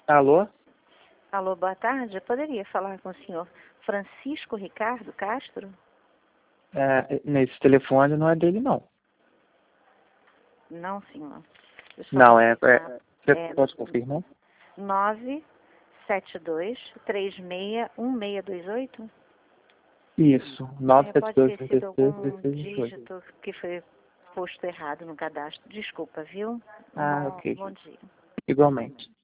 Alô? Alô, boa tarde. Eu poderia falar com o senhor Francisco Ricardo Castro? Nesse telefone não é dele, não. Não, senhor. Eu só Não, vou você deixar, pode confirmar? 972361628? Isso, Pode ter sido 97236 algum 1618. dígito que foi posto errado no cadastro. Desculpa, viu? Ah, ok. Bom dia. Igualmente.